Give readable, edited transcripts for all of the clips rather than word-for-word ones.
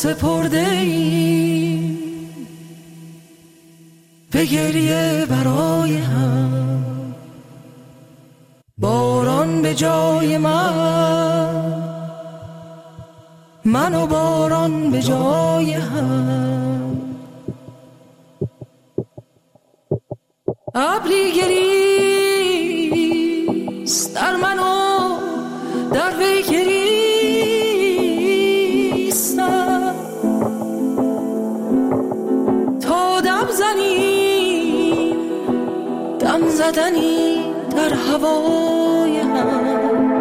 سپرده‌ایم به گریه برای هم، باران به جای من و باران به جای هم. ابری گریست در من و در وی گریستم، تا دم زنیم دم زدنی در هوای هم.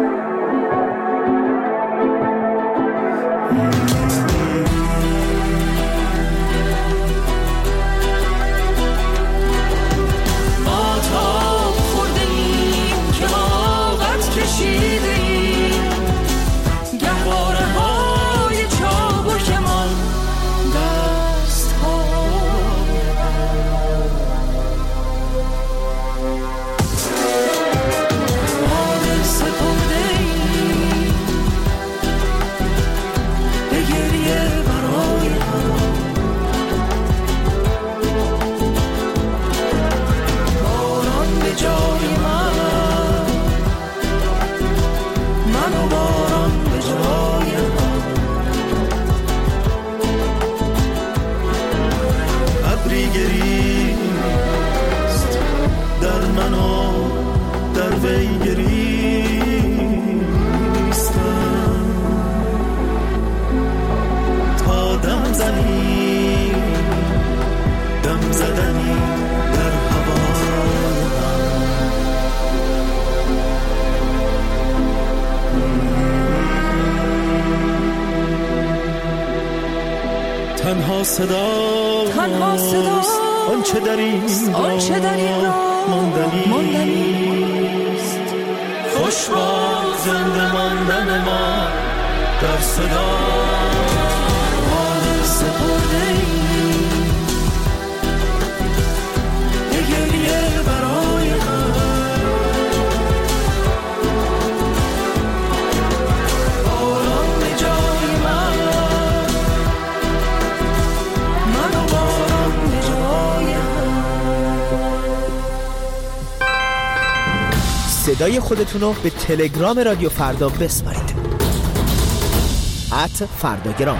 تنها صدا آنچه در این راه ماندنیست. خوش با زنده ماندن ما در صدا. حال سپرده‌ایم به گریه برای هم، باران به جای من و باران به جای هم. صدای خودتونو به تلگرام رادیو فردا بسپارید. @فرداگرام.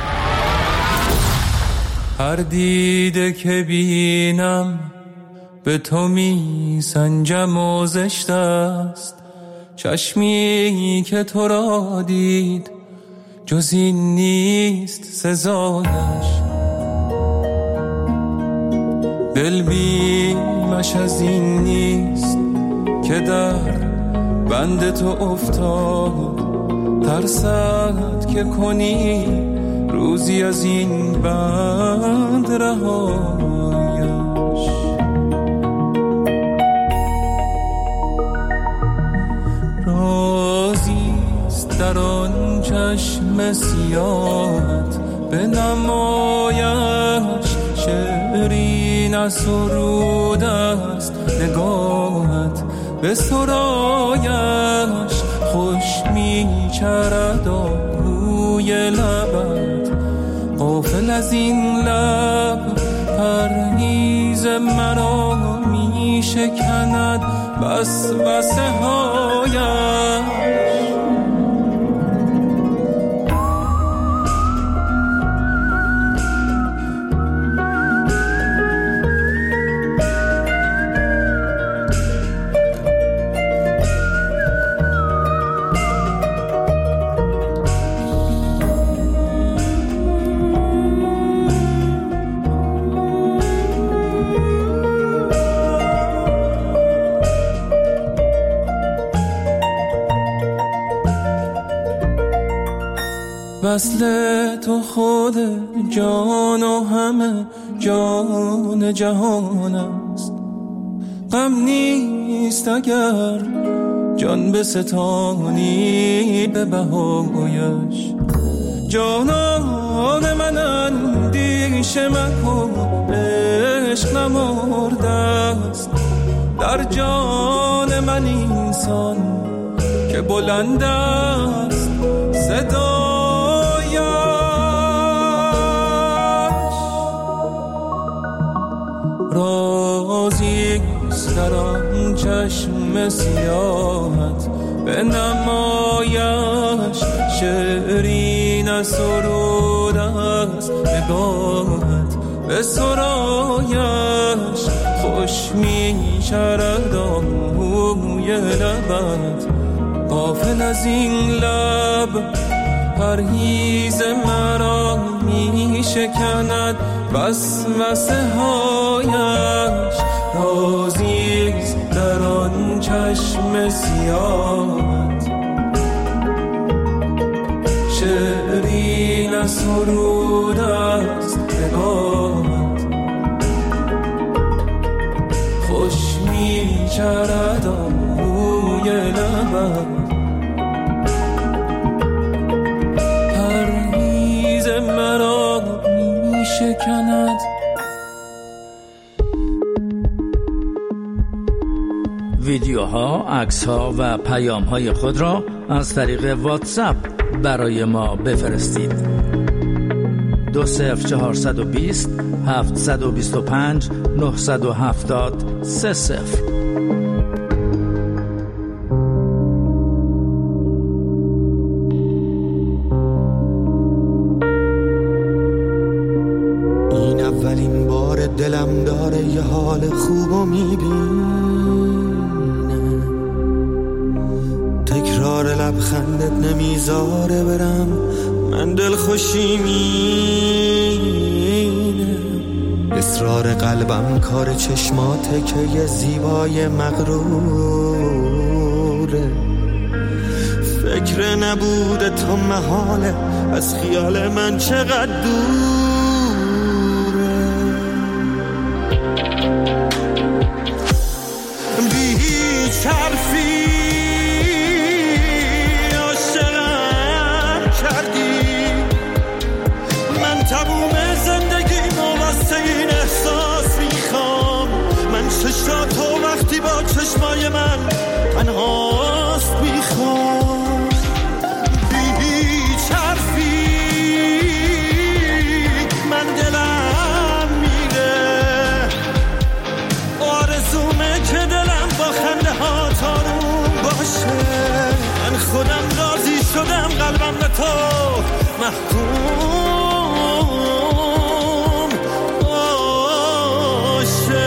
هر دیده که بینم به تو می سنجم و زشت است، چشمی که تو را دید جز این نیست سزایش. دل بیمش از این نیست که در بند تو افتاد، ترسد که کنی روزی از این بند رهایش. رازیست در آن چشم سیاهت بنمایش، شعری نسرود است نگاهت به سرایش. خوش می چرد روی لبت غافل از این لب، پرهیز مرا می شکند وسوسه هایش. وصل تو خود جان و همه جان جهان است. غم نیست اگر جان به ستانی به بهایش. جانان من اندیشه مکن، عشق نمرده است در جان من اینسان که بلند است صدایش. رازیست در آن چشم سیاهت، به نمایش شعرین سرود است نگاهت، به سرایش خوش می شرد آهوی لبت. غافل از این لب پرهیز مرا می شکند، وسوسه هایش رازیست در آن چشم سیاهت. شعرین سرود است نگاهت، خوش می شرد آهوی لبت. پرهیز مرا می شکند. ویدیوها، عکس‌ها و پیام‌های خود را از طریق واتساپ برای ما بفرستید. 20420 725 970 30. این اولین بار دلم داره یه حال خوبو میبینه، تکرار لبخندت نمیذاره برم، من دل خوشی مینه. اصرار قلبم کار چشماته که یه زیبای مغروره، فکر نبوده تو محاله از خیال من چقدر دوره. بی هیچ حرفی عاشقم کردی، من تموم زندگیمو واسه این احساس میخوام. من چشاتو وقتی با چشمای من تنهاست میخوام. بی هیچ حرفی من دلم میره، آرزومه که دلم با خنده ها تاروم باشه. من خودم راضی شدم قلبم به تو محکوم باشه.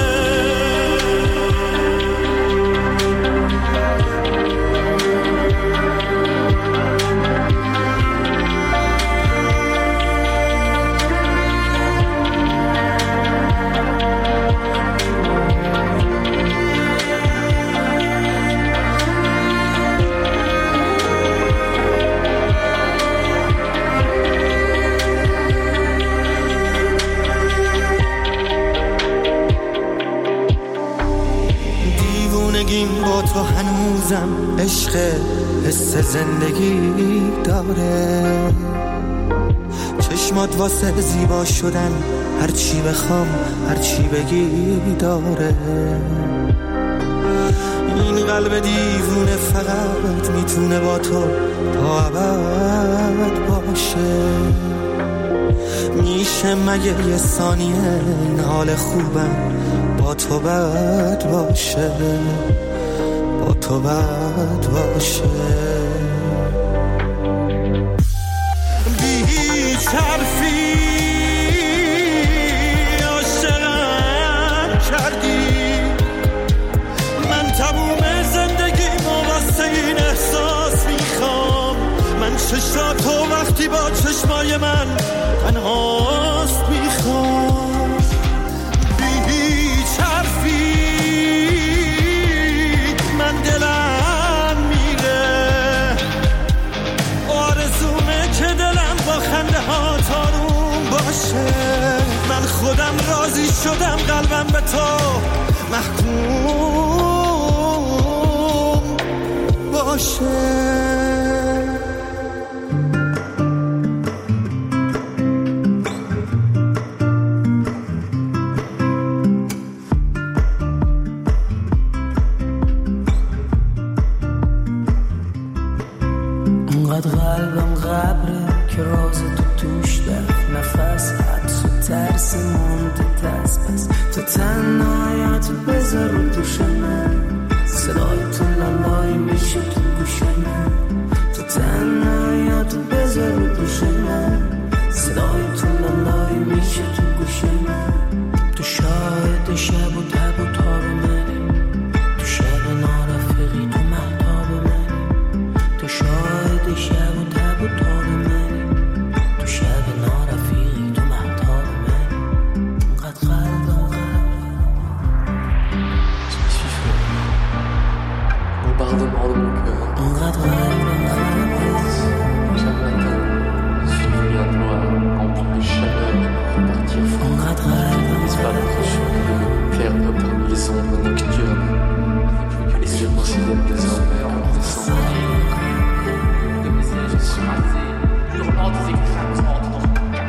با تو هنوزم عشق حس زندگی داره، چشمات واسه زیبا شدن هرچی بخوام هرچی بگی داره. این قلب دیوونه فقط میتونه با تو تا ابد باشه. میشه مگه یه ثانیه این حال خوبم با تو بد باشه، با تو بد باشه. بی هیچ حرفی عاشقم کردی، من تموم زندگیمو واسه این احساس میخوام. من چشاتو وقتی با چشمای من تنهاست میخوام. دلم میره، آرزومه که دلم با خنده ها تاروم باشه. من خودم راضی شدم قلبم به تو محکوم باشه. قلبم قبره که راز تو توش دفت، نفس حبس و ترس مونده دست پس تو تنهایت بذار رو دوش من، صدای تو لالایی میشه تو گوش من. تو تنهایت بذار رو دوش من، صدای تو لالایی میشه تو گوش من. تو شاهد شب و تب و تاب منی، تو شب نارفقی تو مهتاب منی. تو شاهد شب و تب و تاب منی، تو شب نارفقی تو مهتاب منی. انقدر قلبم bombardement de mon cœur. Chaque matin, suivi un noir rempli de chaleur pour repartir fort. Disparaître sur le perdre parmi les ombres nocturnes. Et je considère désormais comme des cendres. De mes yeux sont rasés, hurlant des éclats dans mon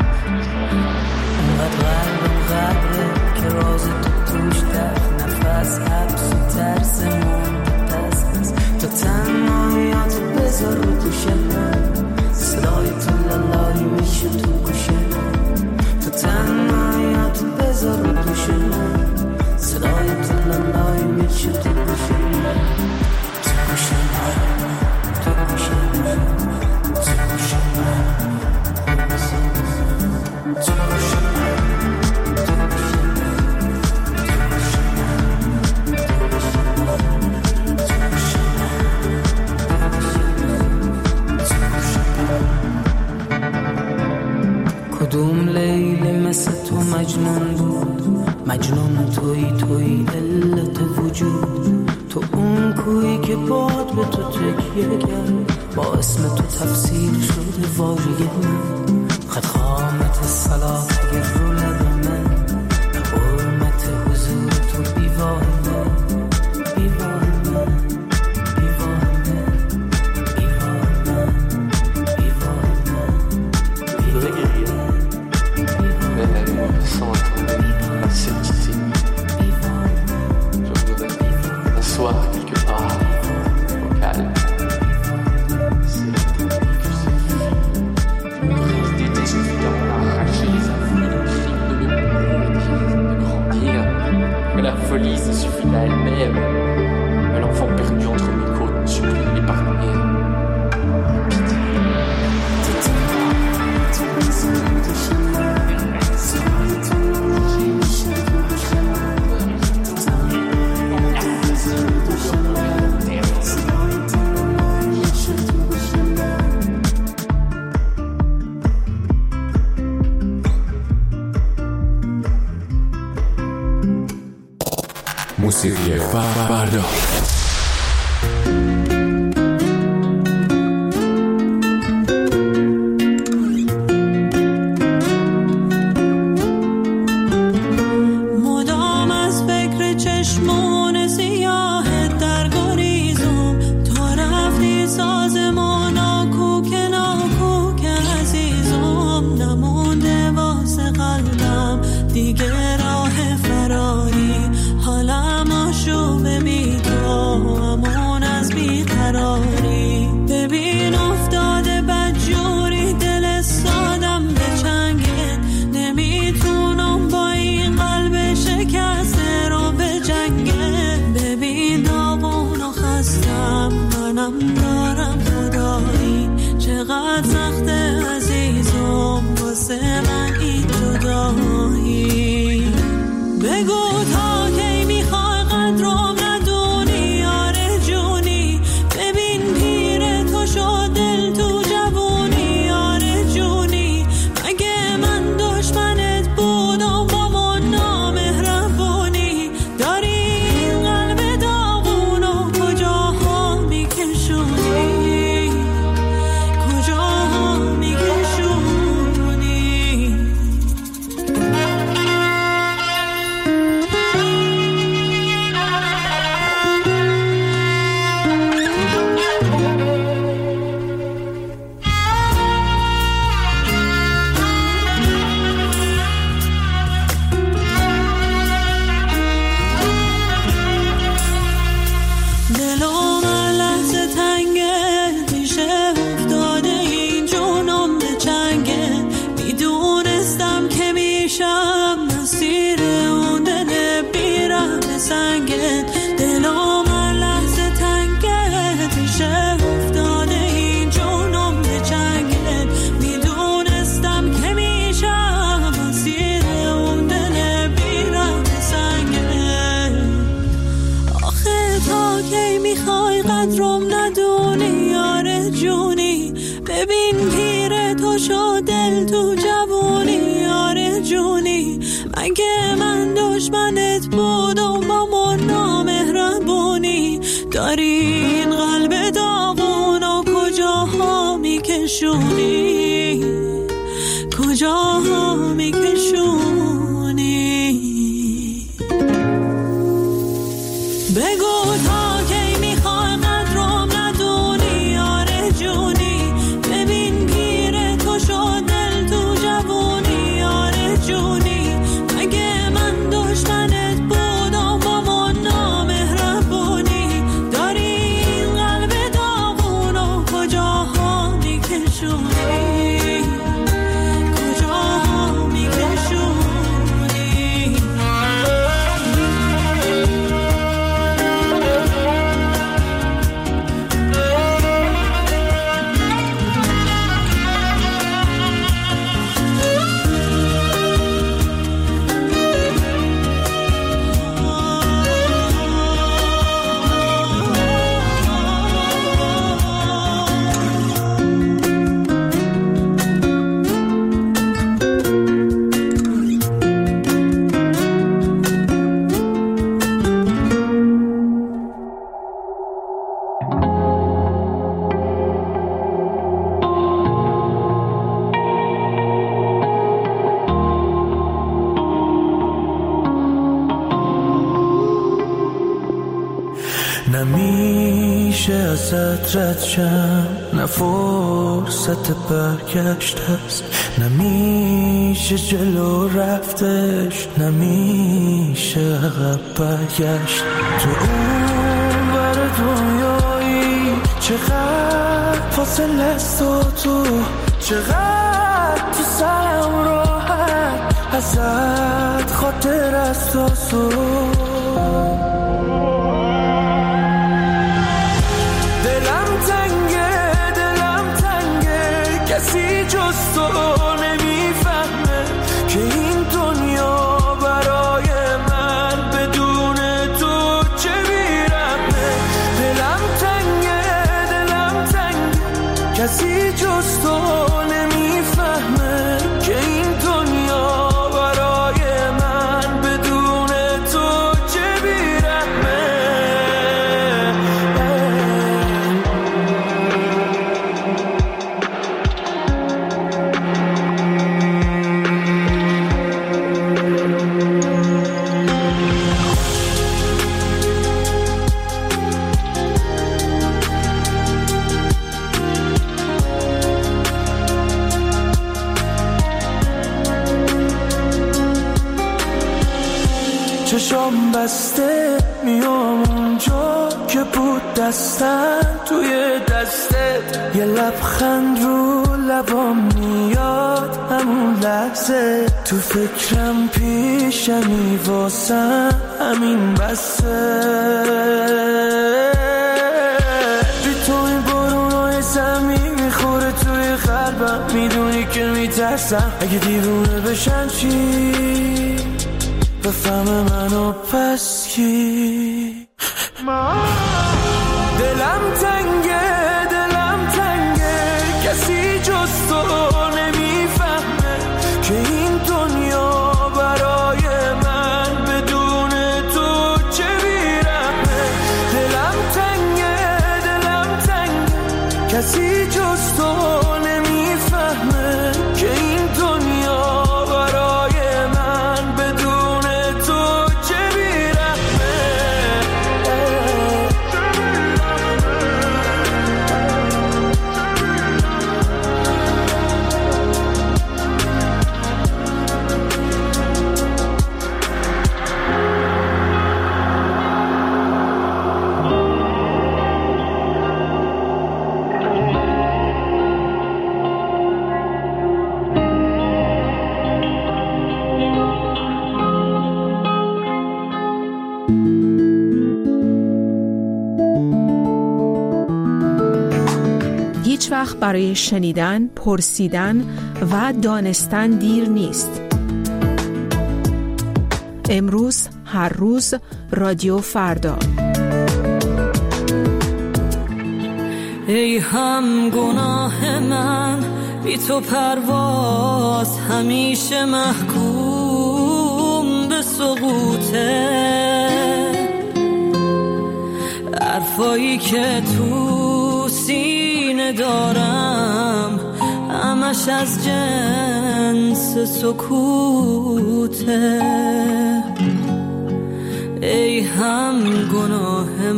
که راز تو توش در نفس حبس و ترسمون دست. تو تنهایات بذار رو دوش من، صدای تو لالایی میشه تو گوش من. تو تنهایات بذار رو دوش من، صدای تو لالایی میشه تو گوش من. تو گوش من، تو گوش من، تو گوش من، تو گوش من. کدوم لیلی مثل تو مجنون بود، مجنون تویی علت وجود. تو اون کویی که باد به تو تکیه کرد، با اسم تو تفسیر شده واژه من. خط خامت صلاح اگر رو لب من، حرمت حضور تو بیواه من، بیواه من، بیواه من، بیواه من، بیواه من. même sans attendre la certitude. Je voudrais m'asseoir quelque part, au calme. C'est une prise d'été suffisamment arrachée, ça voulait le cri de grandir. Mais la folie, ça suffit à elle-même. Mais l'enfant perdu entre mes côtes ne supplie l'épargner. موسیقی فردا. قدرم ندونی یار جونی، ببین پیر تو شد دل تو جوونی یار جونی، مگه من دشمنت بودم با من نامهربونی، داری این قلب داغون و کجاها میکشونی، کجاها میکشونی، بگو تا کی میخوای قدرم ندونی یار جونی، ببین پیر تو شد دل تو جوونی یار جونی، مگه من دشمنت بودم با من نامهربونی، داری این قلب داغون و کجاها میکشونی، کجاها میکشونی. نمیشه ازت رد شم، نه فرصت برگشت هست، نمیشه جلو رفتش، نمیشه عقب برگشت، تو اون بر دنیایی چقدر فاصله است و تو چقدر تو سرم راحت ازت خاطر است و کسی جز تو نمیفهمه که این دنیا برای من بدون تو چه بیرمه، دلم تنگه کسی جز تو نمیفهمه که این دنیا برای من بدون تو چه بیرمه. چشم بسته میام اونجا که بود دستم توی دستت، یه لبخند رو لبام میاد همون لحظه، تو فکرم پیشمی واسم همین بسه، بی تو این بارونای زمین میخوره توی قلبم، میدونی که میترسم اگه دیوونه بشن چی بفهم منو پس کی. دلم تنگه کسی جز تو نمیفهمه که این دنیا برای من بدون تو چه بیرمه، دلم تنگه کسی جز تو نمیفهمه که این دنیا برای من بدون تو چه بیرمه. هیچ وقت برای شنیدن، پرسیدن و دانستن دیر نیست. امروز، هر روز، رادیو فردا. ای هم گناه من بی تو پرواز همیشه محکوم به سقوطه، حرفایی که تو سینه دارم همش از جنس سکوته. ای هم گناه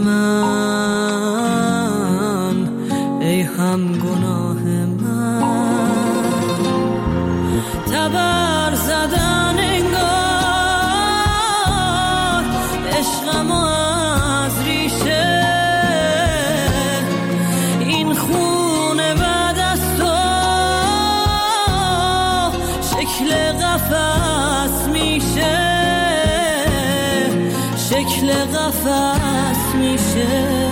من، ای هم گناه من، تبر زدن انگار عشقم از ریشه، این خونه بعد از تو شکل قفس میشه، شکل قفس میشه.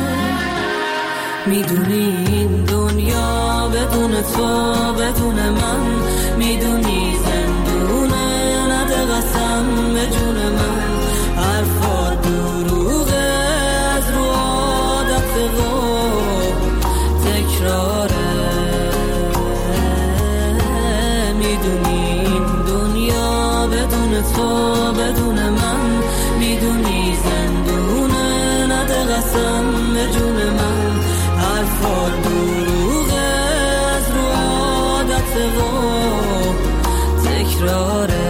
میدونی این دنیا بدون تو بدون من، میدونی زندونه نده قسم به جون من، حرفا دروغه از رو عادت و تکراره. میدونی این دنیا بدون تو بدون من، میدونی زندونه نده قسم به جون من، حرفا دروغه از رو عادت و تکراره.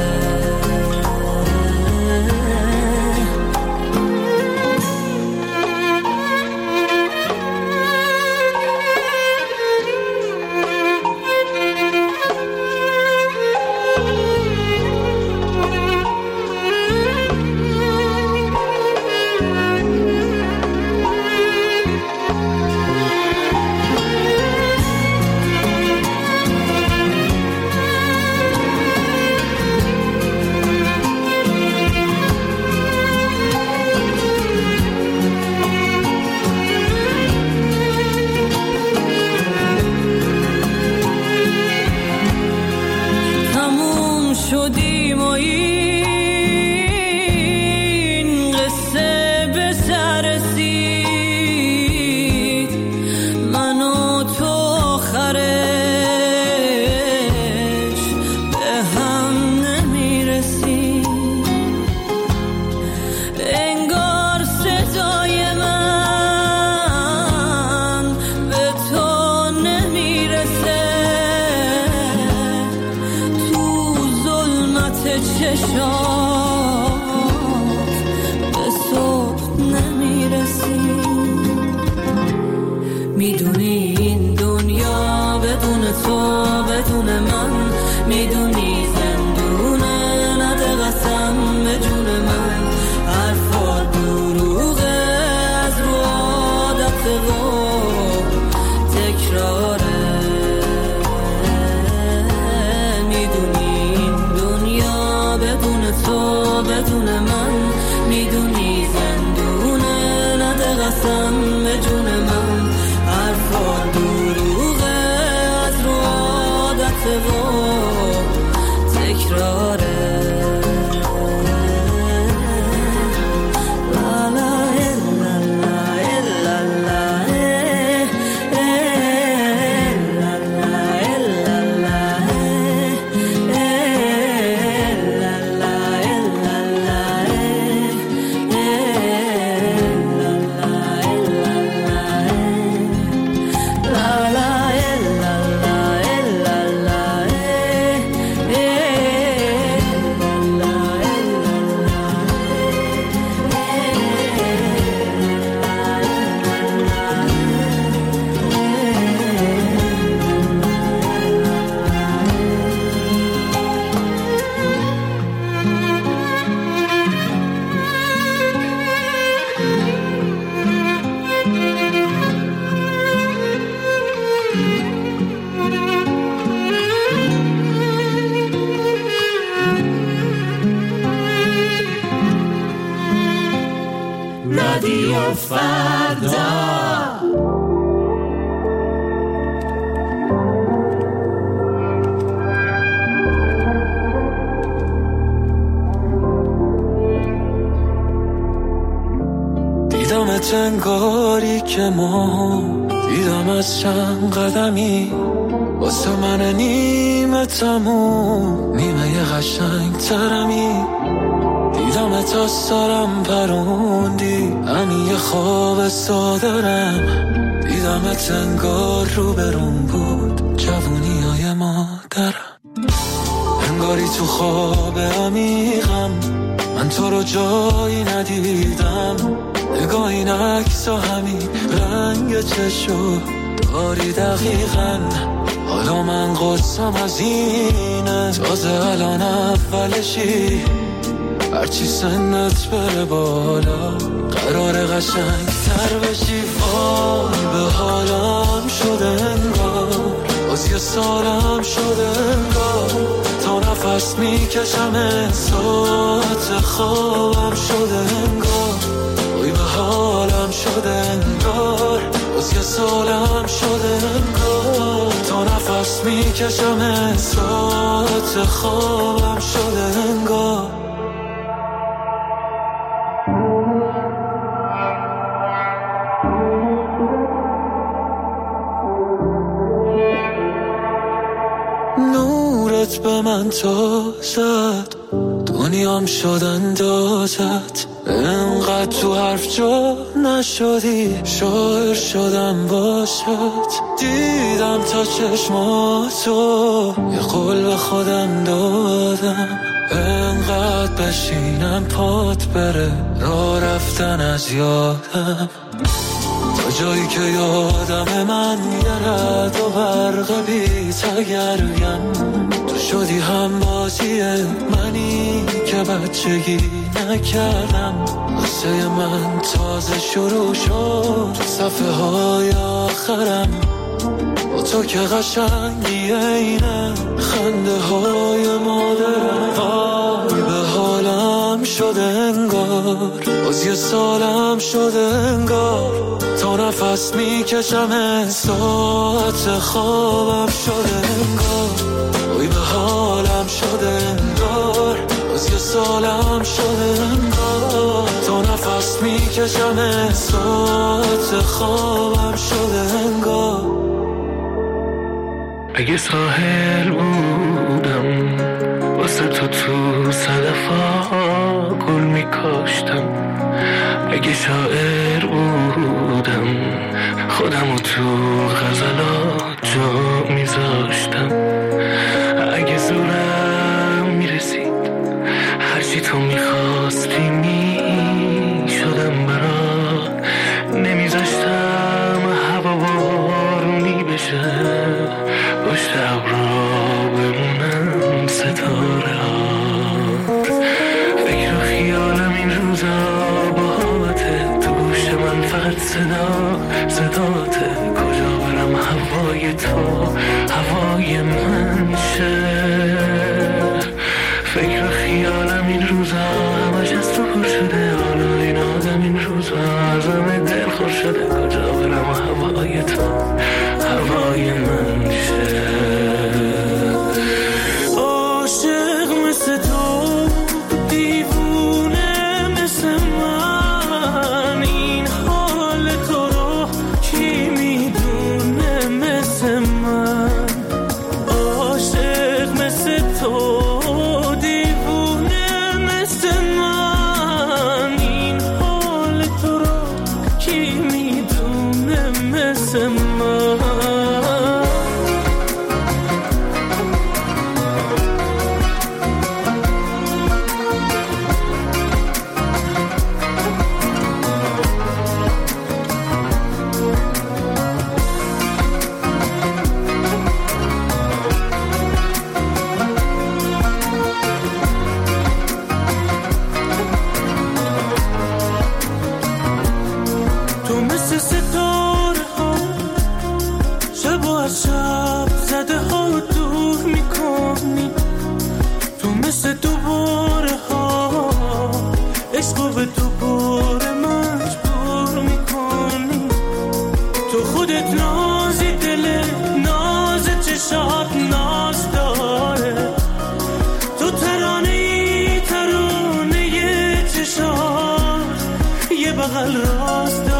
شدیم و این قصه به سر رسید، من و تو آخرش به هم نمیرسیم. انگار صدای من به تو نمیرسه، چشات به صبح نمیرسی. میدونی این دنیا بدون تو بدون من، میدونی زندونه نده قسم به جون من، حرفا دروغه از رو عادت و تکراره. تو بدون من، میدونی زندونه نده قسم به جون من، حرفا دروغه از رو عادت و تکراره. رادیو فردا. دیدم دیدمت انگاری که ما دیدم از چند قدمی واسه من نیمه تموم نیمه قشنگ ترمی دیدمت از سرم پروندی همین یه خواب سادرم دیدمت انگار رو برون بود جوونی های مادرم انگاری تو خواب عمیقم من تو رو جایی ندیدم نگاه این عکس و همین رنگ چشو داری دقیقاً حالا من قصم از اینه تازه الان اولشی هرچی سنت بره بالا قرار قشنگ تر بشی وای به حالم شده انگار باز یه سالم شده انگار تا نفس میکشم ساعت خوابم شده انگار وای به حالم شده انگار باز یه سالم شده انگار تا نفس میکشم ساعت خوابم شده انگار نورت به من تازد دنیام شد اندازت انقدر تو حرف جا نشدی شاعر شدم باشد دیدم تا چشماتو یه قول به خودم دادم انقدر بشینم پات بره راه رفتن از یادم تا جایی که یادم من یه رد و برق بی تگرگم تو شدی هم بازی منی که بچگی نکردم واسه من تازه شروع شد صفحه های آخرم با تو که قشنگی اینه خنده های مادرم وای به حالم شده انگار باز یه سالم شده انگار تا نفس میکشم ساعت خوابم شده انگار وای به حالم شده انگار باز یه سالم شده انگار تا نفس میکشم ساعت خوابم شده انگار اگه ساحل بودم واسه تو صدفا گل میکاشتم اگه شاعر بودم خودمو تو غزلات جا میذاشتم اگه زورم میرسید هرچی تو میخواستی میشدم برات نمیذاشتم هوا بارونی بشه پشت ابرا بمونم ستاره ها فکر و خیالم این روزا باهاته تو گوش من فقط صداته کجا برم هوای تو هوای من شه فکر و خیالم این روزا همش از تو پر شده حالا این آدم این روزا ازم دل خور شده کجا برم هوای تو هوای من شه عاشق مثل تو دیوونه مثل من این حال تو رو کی میدونه مثل من عاشق مثل تو دیوونه مثل من این حال تو رو کی میدونه مثل من تو مثل ستاره ها شب و از شب زده ها رو دور میکنی تو مثل دوباره ها عشق به دوباره مجبور میکنی تو خودت نازی دل ناز چشات ناز داره تو ترانه چشات یه بغل راست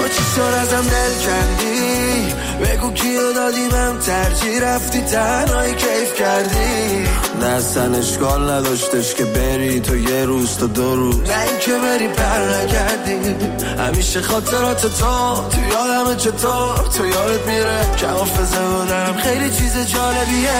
چی شد ازم دل کندی؟ بگو کیو دادی بهم ترجیح رفتی تنهایی کیف کردی؟ نه اصلا اشکال نداشتش که بری تو یه روز تا 2 روز، نه این که بری پر نکردی. همیشه خاطرات تو یادمه چطور تو یادت میره که حافظه بودم خیلی چیز جالبیه.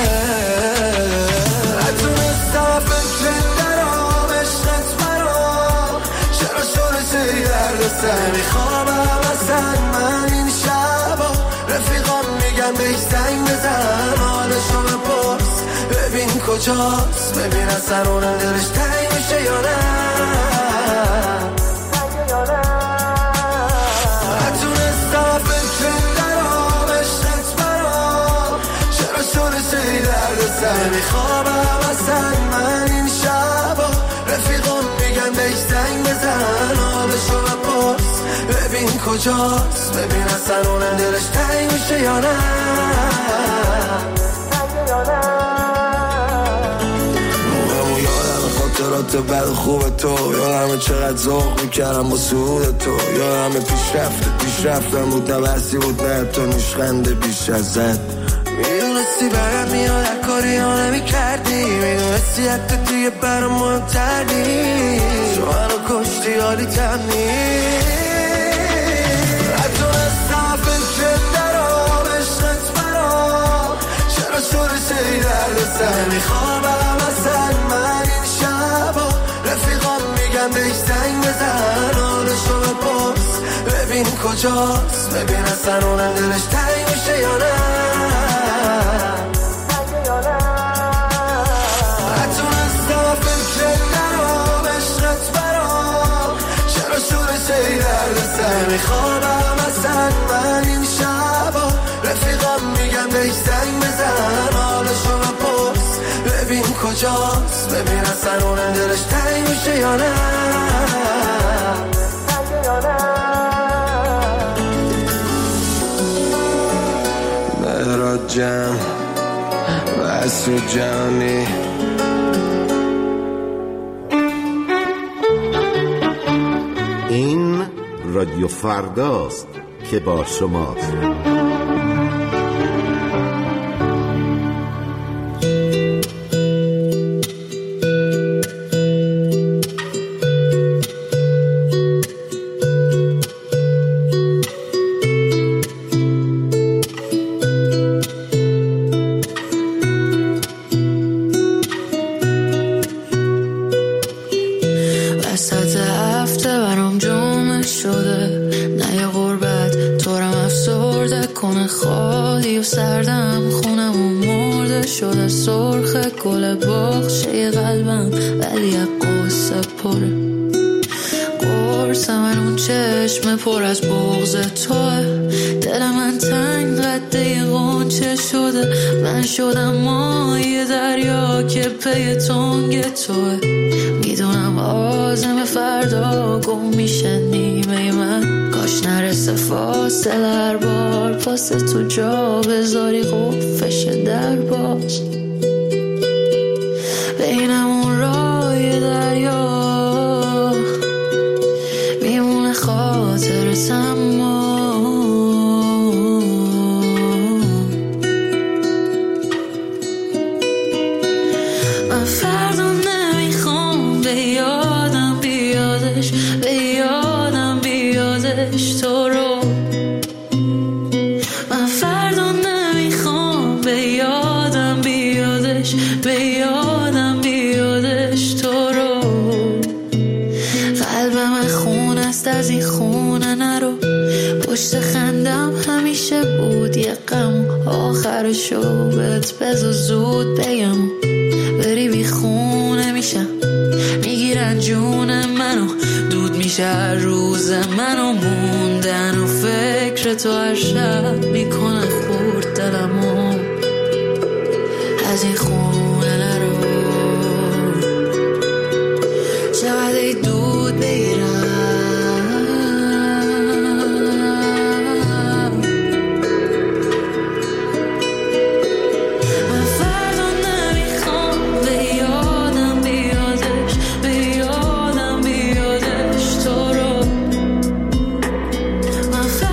نتونستم فکر درام عشقت برام چرا شده سری درد سر میخوابم اصلا من این شبا رفیقام میگن بهش زنگ بزن حالشو بپرس ببین کجاست، ببین اصلا اونم دلش تنگ میشه یا نه. نتونستم فکر درام عشقت برام چرا شده سری درد سر میخوابم اصلا من این شبا رفیقام میگن بهش زنگ بزن حالشو بپرس ببین کجاست، ببین اصلا اونم دلش تنگ میشه یا نه. موهمو یادم خاطرات بد خوب تو، یادم چقدر ذوق میکردم با سود تو، یادم پیشرفتم بود نه بسی بود نه تو نشخنده بیش ازت. میدونستی برم میاد کاری ها نمی کردی، میدونستی حتی دیگه برام مهمتر نیست، تو منو کشتی حالی تم نیست. نتونستم فکر درام عشقت برام چرا شده سری درد سر میخوابم اصلا من این شبا رفیقام میگن بهش زنگ بزن حالشو بپرس ببین کجاست، ببین اصلا اونم دلش تنگ میشه یا نه. نتونستم فکر درام عشقت برام چرا شده سری درد سر میخوابم اصلا من این شبا رفیقام میگن بهش زنگ بزن حالشو بپرس ببین کجاست، ببین اصلا اونم دلش تنگ میشه یا نه. مهراد جمع مسعود جانی این رادیو فرداست که با شماست. پر از بغض توه، دل من تنگ قده غنچه شده، من شدم مایه دریا که پی تنگ توه. میدونم آزم فردا گم میشه نیمه من، کاش نرسه فاصله هر بار پاس تو جا بذاری قفش در باز بینم اون رای دریا میمونه خاطرت اما من فردا نمیخوام به یادم بیادش، به یادم بیادش تو رو. من فردا نمیخوام به یادم بیادش، به یادم بیادش تو رو. قلبم خون است از این خونه نرو، پشت خندم همیشه بود یه غم، آخرشو بهت بذار زود بگم، بری بی خونه میشم میگیرن جون منو، دود میشه هر روز منو، موندن و فکر تو هر شب میکنن خورد دلمو، از این خونه نرو. چقدر دود بگیرم من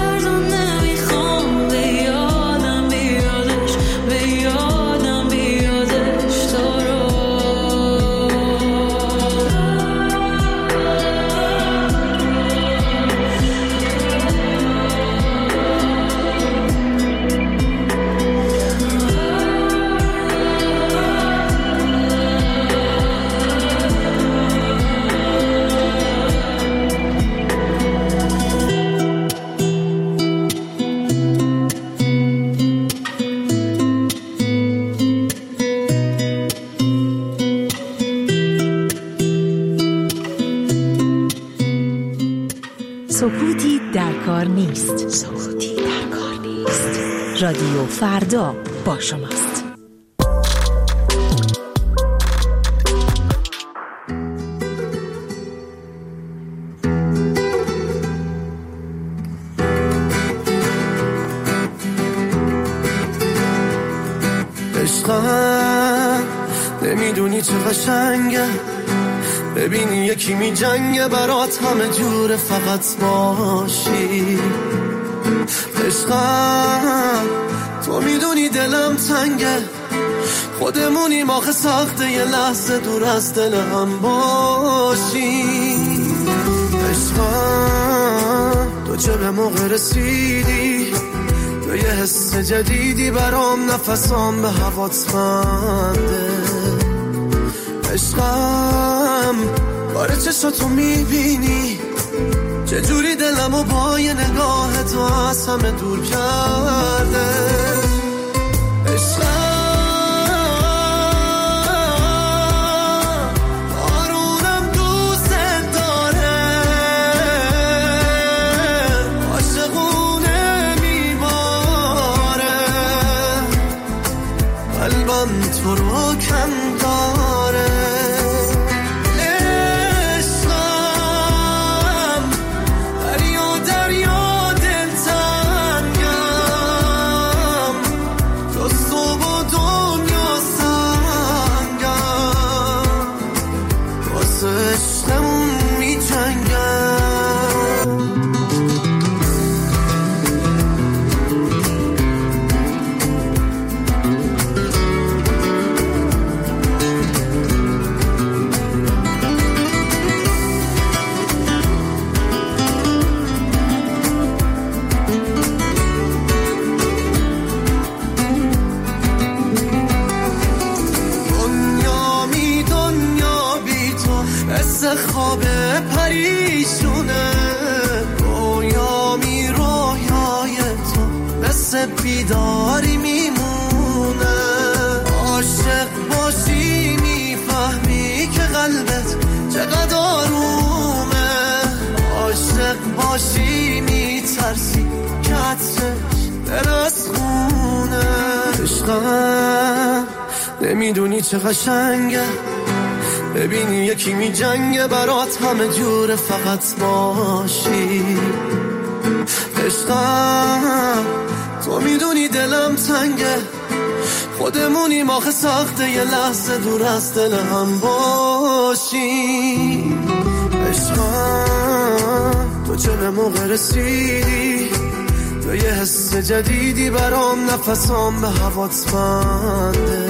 سکوتی در کار نیست. سکوتی در کار نیست. رادیو فردا با شماست. عشقم نمیدونی چه قشنگه، ببینی یکی می جنگه برات همه جور فقط باشی. عشقم تو میدونی دلم تنگه، خودمونیم آخه سخته یه لحظه دور از دل هم باشی. عشقم تو چه به موقع رسیدی، تو یه حس جدیدی برام، نفسام به هوات بنده. عشقم باره چشاتو میبینی، چجوری دلمو با یه نگاه تو از همه دور کرده. عشقم آرومم دوست داره، عاشقونه میباره، قلبم تو رو کم داره. خواب پریشونه، رویامی رویای تو مثل بیداری میمونه. عاشق باشی میفهمی که قلبت چقدر آرومه، عاشق باشی میترسی که عطرش دل از خونه. عشقم نمیدونی چه قشنگه، ببینی یکی می جنگه برات همه جور فقط باشی. عشقم تو میدونی دلم تنگه، خودمونیم آخه سخته یه لحظه دور از دل هم باشی. عشقم تو چه به موقع رسیدی، تو یه حس جدیدی برام، نفسام به هوات بنده.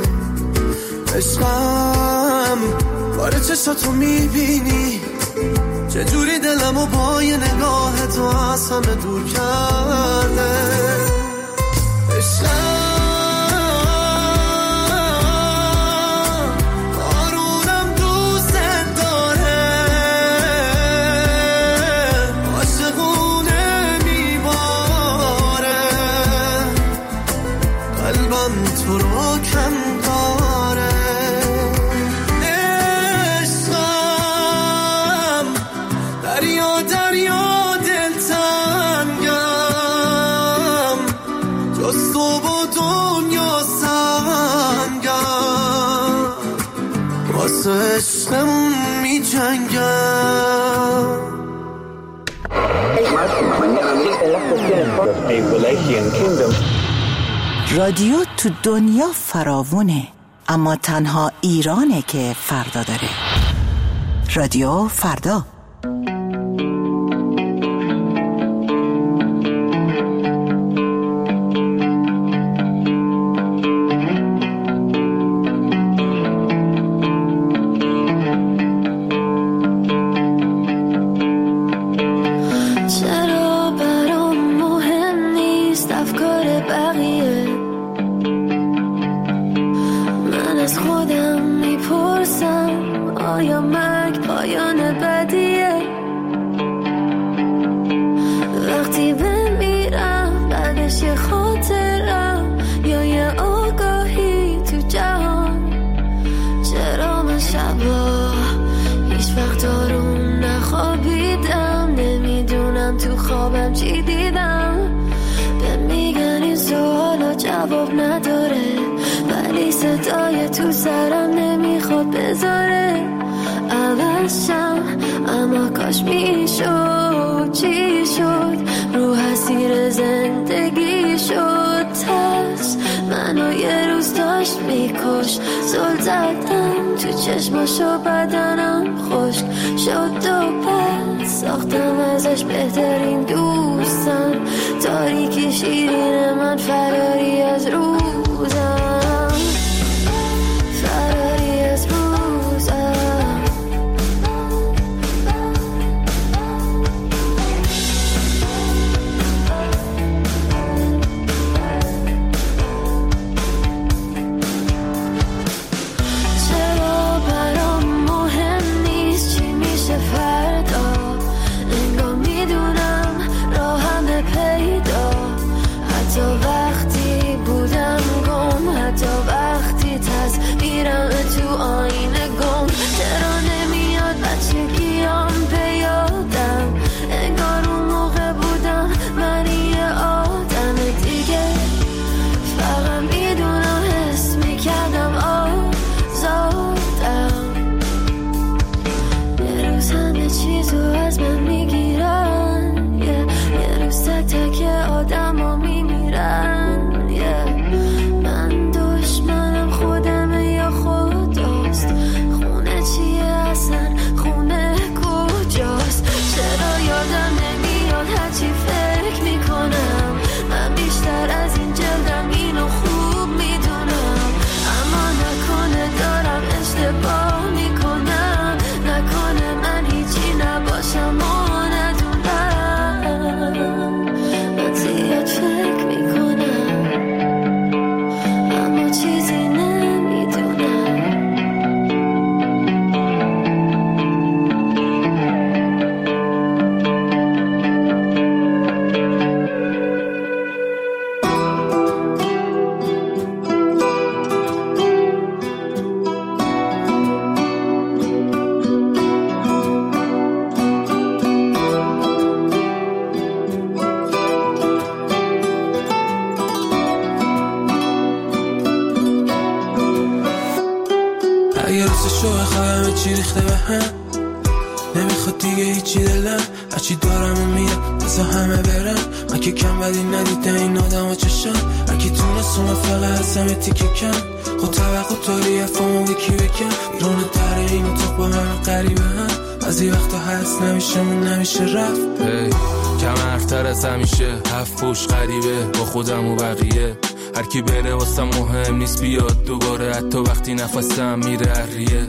عشقم باره چشاتو میبینی، چجوری دلمو با یه نگاه تو از همه دور کرده. عشقم آرومم دوست داره، عاشقونه میباره، قلبم تو رو کم داره. دریا دلتنگم، جز تو با دنیا سنگم، واسه عشقمون می جنگم. رادیو تو دنیا فراوونه، اما تنها ایرانه که فردا داره. رادیو فردا. هیچ وقت آروم نخوابیدم، نمیدونم خوابم چی دیدم. به میگن این سوالا جواب نداره، ولی صدای تو سرم نمیخواد بذاره عوضشم. اما کاش میشد، چی شد؟ رو حسیر زندگی شد ترس منو یه روز داشت میکش. زل زدم تو چشماشو بدنم خشک شد و پس ساختم ازش بهترین دوستم. تاریکی شیرین من فراری از روزم، فراری از روزم. چی ریخته به هم نمیخواد دیگه هیچی دلم هرچی دارم و میرم بزا همه برم. من که کم بدی ندیده این آدم و چشم اگه تونست اومد فقط از همه تیکه کم. خود توقع تاری افامو بکی بکن بیرون تره این اتاق با همه قریبه هم. از این وقتا هست نمیشه من نمیشه رفت کم حرفتر از همیشه هفت پوش غریبه با خودم و بقیه. هر کی بره واسم مهم نیست بیاد دوباره حتی وقتی نفسم میره اریه.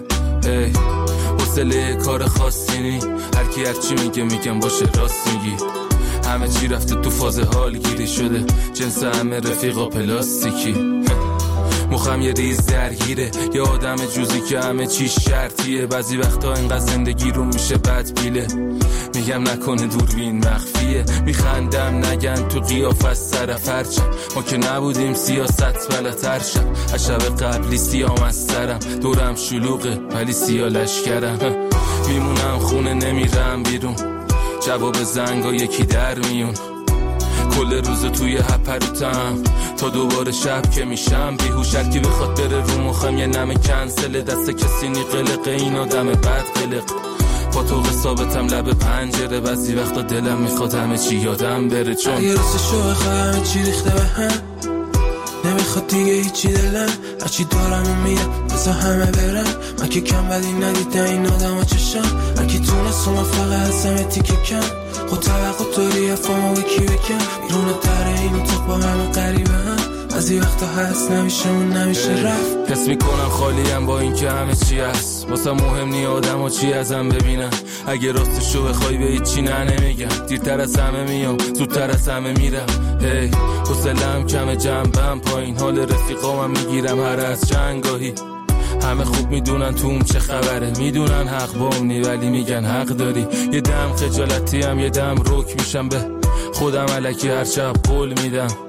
حوصله کار خاصی نی هر کی هر چی میگه میگم باشه راست میگی. همه چی رفته تو فاز حال گیری شده جنس همه رفیقا پلاستیکی. مخم یه ریز درگیره یه آدم جوزی که همه چی شرطیه. بعضی وقتا اینقدر زندگی رو میشه بد بیله میگم نکنه دوربین مخفیه. میخندم نگن تو قیافه سر فرچم ما که نبودیم سیاست بلتر شم. از شب قبلی سیام از سرم دورم شلوغه ولی سیا لشکرم. میمونم خونه نمیرم بیرون جواب زنگا یکی در میون. کل روز توی هپروتم تا دوباره شب که میشم بیهوش. هر کی بخواد بره رو مخم یه نمه کنسله دست کسی نی قلقه این آدم بد قلق. با تو ثابتم لب پنجره بعضی وقتا دلم میخواد همه چی یادم بره چون یه روز شو همه چی ریخته به هم نمیخواد دیگه هیچی دلم هرچی دارم و میرم بزا همه برم. من که کم بدی ندیده این آدم و چشم هر کی تونست اومد فقط از همه تیکه کم. خود توقع داری افامو بکی بکن بیرون تره این اتاق با همه قریبه هم. از این وقتا هست نمیشه اون نمیشه رفت. حس میکنم خالیم با این که همه چی هست واسه مهم نی آدم و چی ازم ببینن. اگه راستشو بخوای به هیچی نمیگم دیرتر از همه میام زودتر از همه میرم. حوصله‌ام کم جنبم پایین حال رفیقامم میگیرم هر از چنگاهی. همه خوب میدونن توم چه خبره میدونن حق بامنی ولی میگن حق داری. یه دم خجالتی هم یه دم رک میشم به خودم الکی هر شب قول میدم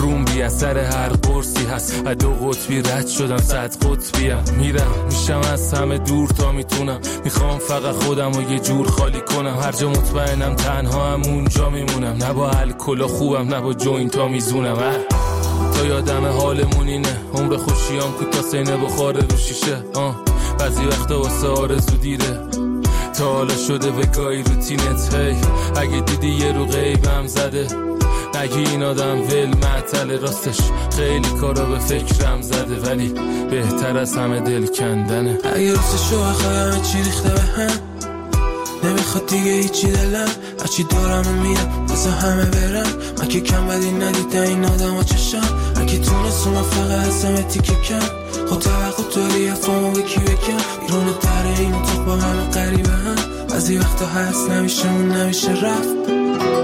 روم بی اثر هر قرصی هست. از 2 قطبی رد شدم 100 قطبیم. میرم میشم از همه دور تا میتونم. میخوام فقط خودم رو یه جور خالی کنم. هر جا مطمئنم تنها هم اونجا میمونم. نه با الکل خوبم نه با جوینتا میزونم. تا یادم حالمون اینه عمر خوشیام کوتاه سینه بخاره رو شیشه. بعضی وقتا واسه آرزو دیره تا حالا شده به گاهی روتینت. هی اگه دیدی یه رو غیبم زده نگی این آدم ول معطل. راستش خیلی کارا به فکرم زده ولی بهتر از همه دل کندنه. اگه روزشو بخوای همه چی ریخته به هم، نمیخواد دیگه هیچی دلم. هرچی دارم و میرم واسه همه برم. من که کم بدی ندیده این آدم ها چشم. اگه تونست من فقط از همه تیکه کم. خود توقع داری افامو به کی بکم. بیرون در این اتاق با همه قریبه هم. بعضی وقتا هست نمیشه اون نمیشه رفت.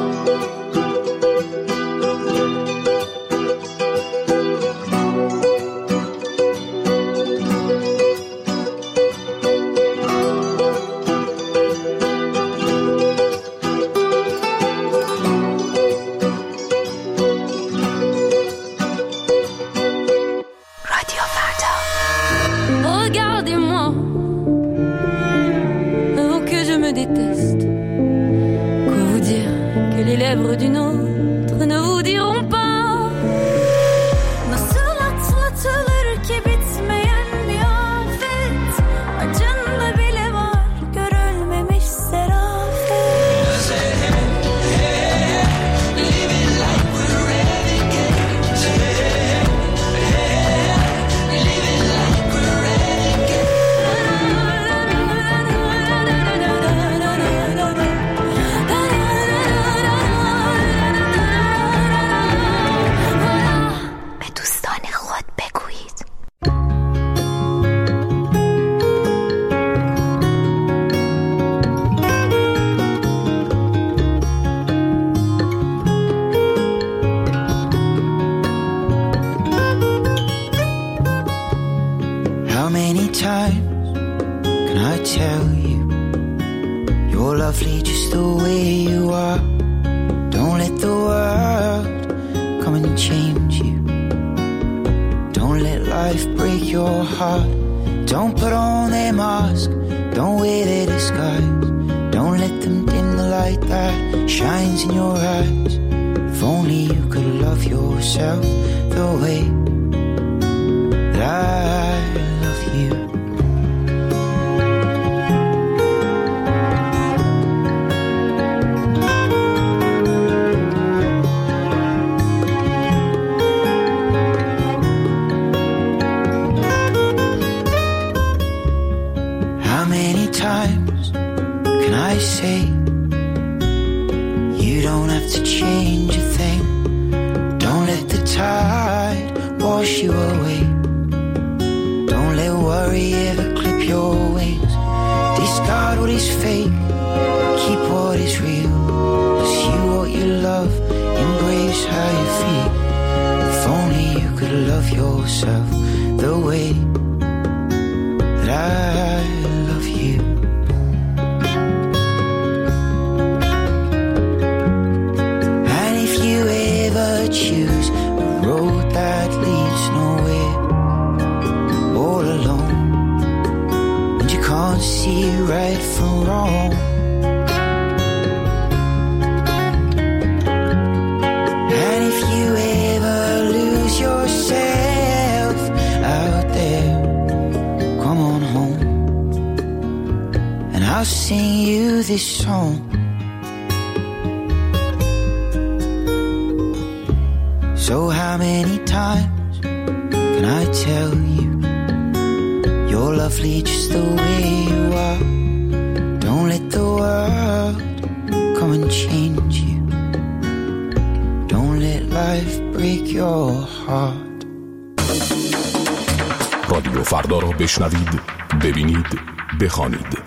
رادیو فردا رو بشنوید، ببینید، بخوانید.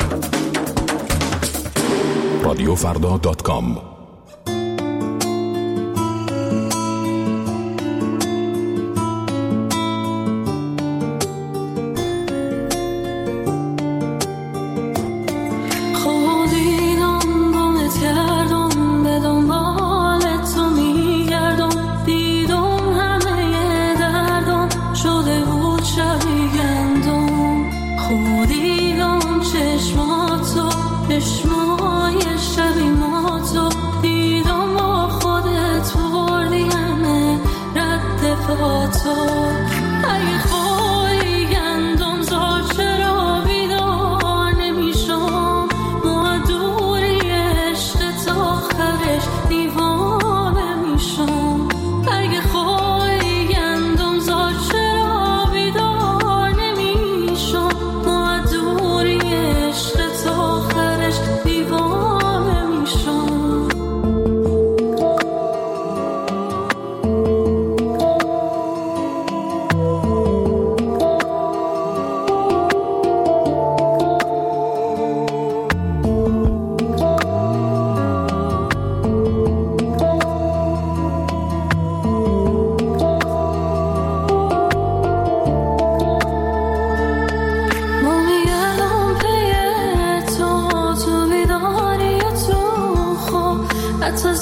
radiofrda.com به دنبال تو میگردم، دیدم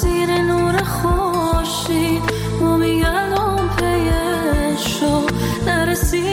زیر نور خورشید ما میگردم پیشو نرسید